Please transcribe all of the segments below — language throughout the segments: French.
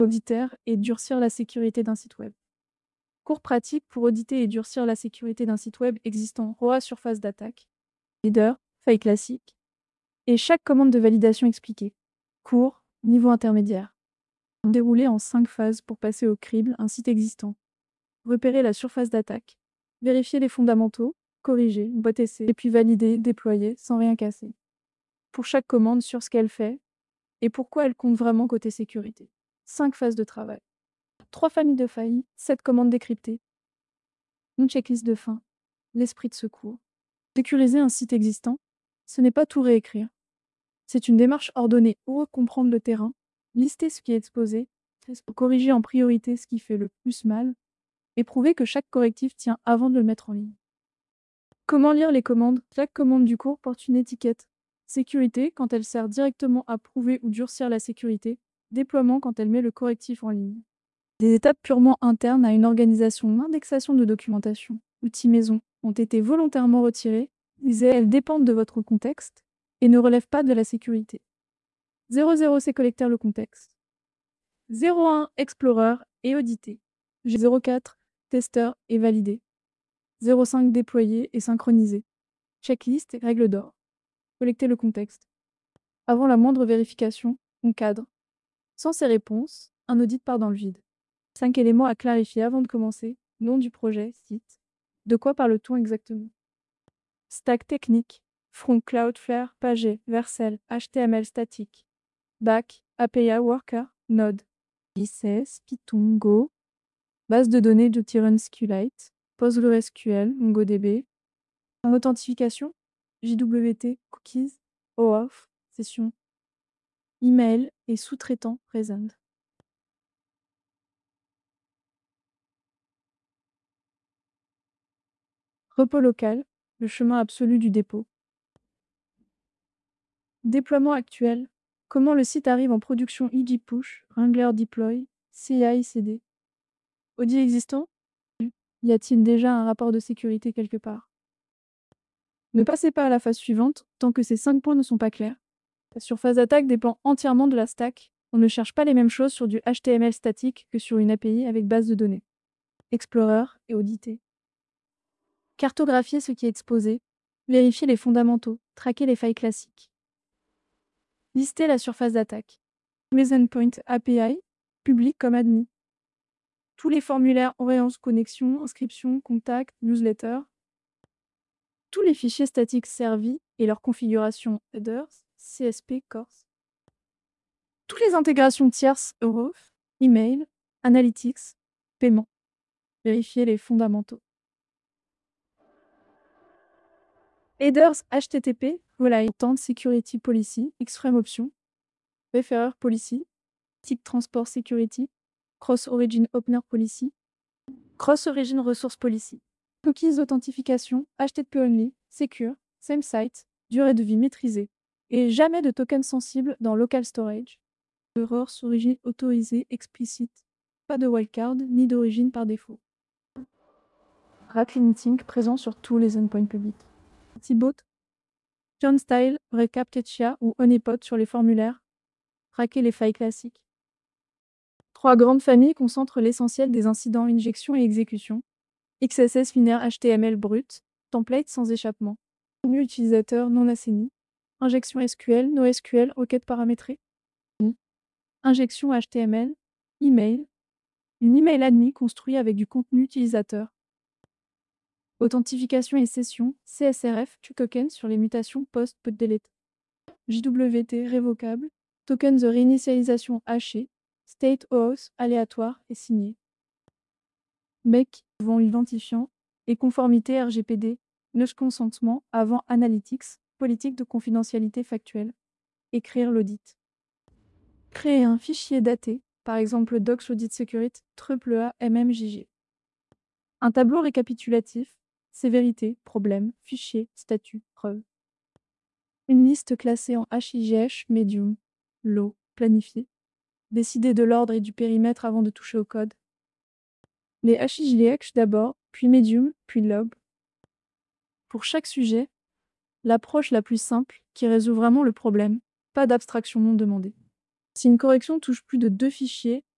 auditaire et durcir la sécurité d'un site web. Cours pratique pour auditer et durcir la sécurité d'un site web existant. ROAS surface d'attaque. Leader, faille classique. Et chaque commande de validation expliquée. Cours, niveau intermédiaire. Déroulé en 5 phases pour passer au crible un site existant. Repérer la surface d'attaque. Vérifier les fondamentaux. Corriger, boîte essai. Et puis valider, déployer sans rien casser. Pour chaque commande sur ce qu'elle fait et pourquoi elle compte vraiment côté sécurité. 5 phases de travail. 3 familles de failles, 7 commandes décryptées. Une checklist de fin. L'esprit de secours. Sécuriser un site existant, ce n'est pas tout réécrire. C'est une démarche ordonnée ou comprendre le terrain, lister ce qui est exposé, corriger en priorité ce qui fait le plus mal, et prouver que chaque correctif tient avant de le mettre en ligne. Comment lire les commandes? Chaque commande du cours porte une étiquette. Sécurité quand elle sert directement à prouver ou durcir la sécurité. Déploiement quand elle met le correctif en ligne. Des étapes purement internes à une organisation d'indexation de documentation, outils maison, ont été volontairement retirées. Elles dépendent de votre contexte et ne relèvent pas de la sécurité. 00 c'est collecter le contexte. 01 Explorer et auditer. 04 testeur et valider. 05 déployer et synchroniser. Checklist et règles d'or. Collecter le contexte. Avant la moindre vérification, on cadre. Sans ces réponses, un audit part dans le vide. 5 éléments à clarifier avant de commencer. Nom du projet, site. De quoi parle-t-on exactement? Stack technique. Front Cloudflare, Pagé, Vercel, HTML statique. Back, API Worker, Node. JSS, Python, Go. Base de données de Tyron SQLite, PostgreSQL, MongoDB. En authentification, JWT, Cookies, OAuth, Session. Email et sous-traitant Present. Repos local, le chemin absolu du dépôt. Déploiement actuel. Comment le site arrive en production EG Push, Wrangler Deploy, CI/CD. Audit existant? Y a-t-il déjà un rapport de sécurité quelque part? Ne passez pas à la phase suivante tant que ces 5 points ne sont pas clairs. La surface d'attaque dépend entièrement de la stack. On ne cherche pas les mêmes choses sur du HTML statique que sur une API avec base de données. Explorer et auditer. Cartographier ce qui est exposé. Vérifier les fondamentaux. Traquer les failles classiques. Lister la surface d'attaque. Les endpoints API, public comme admis. Tous les formulaires Orange connexion, inscription, contact, newsletter. Tous les fichiers statiques servis et leur configuration headers, CSP, Corse. Toutes les intégrations tierces Eurof, email, analytics, paiement. Vérifier les fondamentaux. Headers HTTP, voilà Intent Security Policy, Xframe Option, Referrer Policy, Tick Transport Security, Cross Origin Opener Policy, Cross Origin Resource Policy. Cookies Authentification, HTTP Only, Secure, Same Site, durée de vie maîtrisée. Et jamais de token sensible dans Local Storage. Erreur origine autorisée explicite. Pas de wildcard ni d'origine par défaut. Wrap limiting présent sur tous les endpoints publics. T-Bot, John Style, Recaptcha ou Honeypot sur les formulaires. Traquer les failles classiques. 3 grandes familles concentrent l'essentiel des incidents injection et exécution. XSS binaire HTML brut, template sans échappement. Contenu utilisateur non assaini. Injection SQL, NoSQL, requête paramétrée. Injection HTML, email. Une email admis construit avec du contenu utilisateur. Authentification et session, CSRF, token sur les mutations post-delete. JWT révocable, token de réinitialisation haché, state auth aléatoire et signé. MEC, avant identifiant, et conformité RGPD, neuf consentement avant analytics, politique de confidentialité factuelle. Écrire l'audit. Créer un fichier daté, par exemple Docs Audit Security, AAA MMJG. Un tableau récapitulatif, sévérité, problème, fichier, statut, preuve. Une liste classée en HIGH, medium, low, planifié. Décider de l'ordre et du périmètre avant de toucher au code. Les HIGH d'abord, puis medium, puis low. Pour chaque sujet, l'approche la plus simple qui résout vraiment le problème, pas d'abstraction non demandée. Si une correction touche plus de 2 fichiers,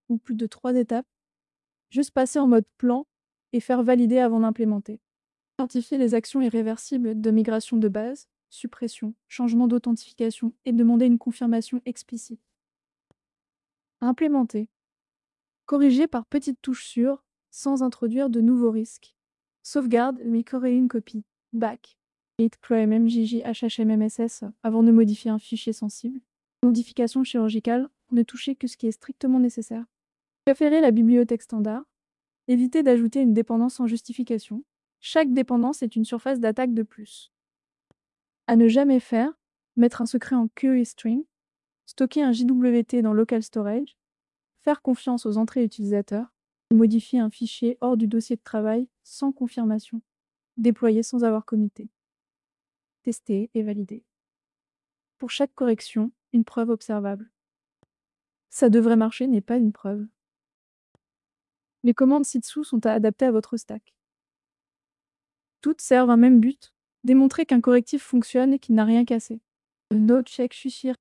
ou plus de 3 étapes, juste passer en mode plan et faire valider avant d'implémenter. Certifier les actions irréversibles de migration de base, suppression, changement d'authentification et demander une confirmation explicite. Implémenter. Corriger par petites touches sûres, sans introduire de nouveaux risques. Sauvegarde, mais créer une copie. Back. Git, CRUM, MJJ, HHMMSS avant de modifier un fichier sensible. Modification chirurgicale, ne touchez que ce qui est strictement nécessaire. Préférez la bibliothèque standard. Évitez d'ajouter une dépendance sans justification. Chaque dépendance est une surface d'attaque de plus. À ne jamais faire, mettre un secret en query string, stocker un JWT dans local storage, faire confiance aux entrées utilisateurs, modifier un fichier hors du dossier de travail sans confirmation, déployer sans avoir committé, tester et valider. Pour chaque correction, une preuve observable. Ça devrait marcher n'est pas une preuve. Les commandes ci-dessous sont adaptées à votre stack. Toutes servent un même but, démontrer qu'un correctif fonctionne et qu'il n'a rien cassé. Node check Shushir.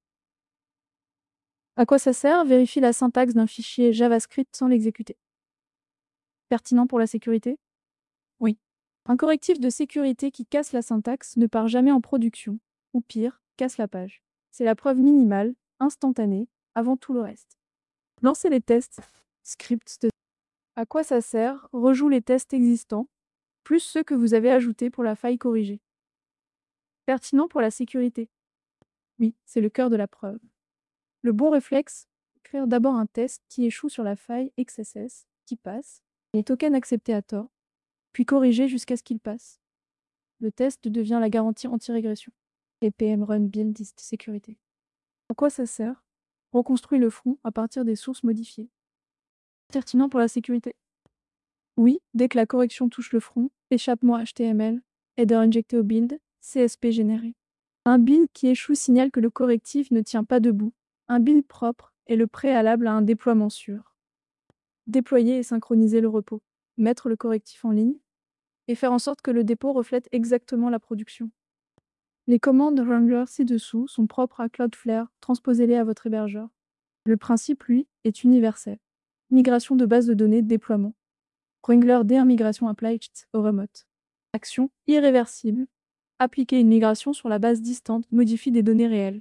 À quoi ça sert? Vérifie la syntaxe d'un fichier JavaScript sans l'exécuter. Pertinent pour la sécurité? Oui. Un correctif de sécurité qui casse la syntaxe ne part jamais en production, ou pire, casse la page. C'est la preuve minimale, instantanée, avant tout le reste. Lancez les tests. Scripts de... À quoi ça sert? Rejoue les tests existants, plus ceux que vous avez ajoutés pour la faille corrigée. Pertinent pour la sécurité? Oui, c'est le cœur de la preuve. Le bon réflexe, écrire d'abord un test qui échoue sur la faille XSS, qui passe, les tokens acceptés à tort, puis corriger jusqu'à ce qu'il passe. Le test devient la garantie anti-régression. PM Run Build Ist Sécurité. À quoi ça sert? Reconstruit le front à partir des sources modifiées. Pertinent pour la sécurité? Oui, dès que la correction touche le front, échappement HTML, header injecté au build, CSP généré. Un build qui échoue signale que le correctif ne tient pas debout. Un build propre est le préalable à un déploiement sûr. Déployer et synchroniser le repos. Mettre le correctif en ligne et faire en sorte que le dépôt reflète exactement la production. Les commandes Wrangler ci-dessous sont propres à Cloudflare, transposez-les à votre hébergeur. Le principe, lui, est universel. Migration de base de données de déploiement. Wrangler DR migration applied au remote. Action irréversible. Appliquer une migration sur la base distante modifie des données réelles.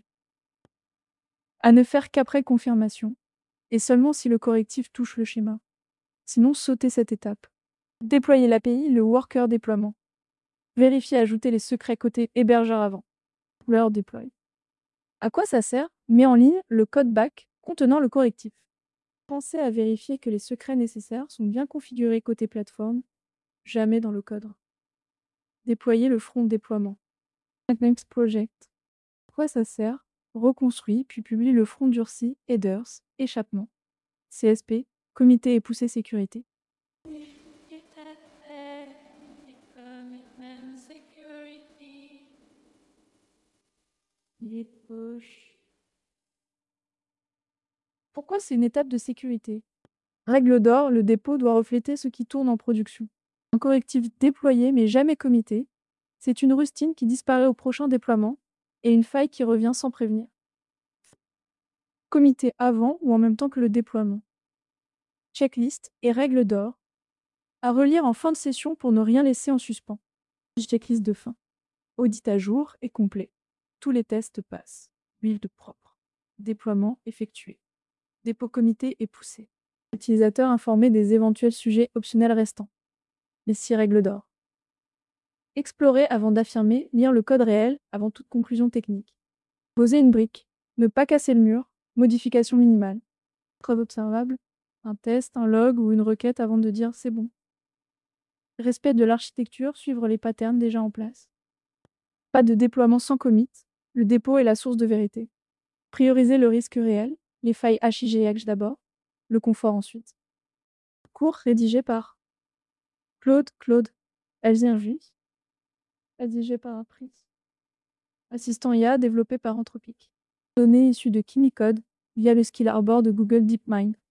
À ne faire qu'après confirmation, et seulement si le correctif touche le schéma. Sinon, sautez cette étape. Déployer l'API, le worker déploiement. Vérifier ajouter les secrets côté hébergeur avant. Leur deploy. À quoi ça sert? Met en ligne le code back contenant le correctif. Pensez à vérifier que les secrets nécessaires sont bien configurés côté plateforme, jamais dans le code. Déployer le front déploiement. Next project. À quoi ça sert? Reconstruit puis publie le front durci, headers, échappement. CSP, comité et poussée sécurité. Pourquoi c'est une étape de sécurité? Règle d'or, le dépôt doit refléter ce qui tourne en production. Un correctif déployé mais jamais commité, c'est une rustine qui disparaît au prochain déploiement et une faille qui revient sans prévenir. Comité avant ou en même temps que le déploiement. Checklist et règle d'or. À relire en fin de session pour ne rien laisser en suspens. Checklist de fin. Audit à jour et complet. Tous les tests passent. Build propre. Déploiement effectué. Dépôt comité et poussé. Utilisateur informé des éventuels sujets optionnels restants. Les 6 règles d'or. Explorer avant d'affirmer, lire le code réel avant toute conclusion technique. Poser une brique. Ne pas casser le mur. Modification minimale. Preuve observable. Un test, un log ou une requête avant de dire c'est bon. Respect de l'architecture, suivre les patterns déjà en place. Pas de déploiement sans commit. Le dépôt est la source de vérité. Prioriser le risque réel. Les failles HIGH d'abord. Le confort ensuite. Cours rédigé par Claude Elzerjus. Rédigé par Apris. Assistant IA développé par Anthropic. Données issues de Chimicode via le Skill Arbor de Google DeepMind.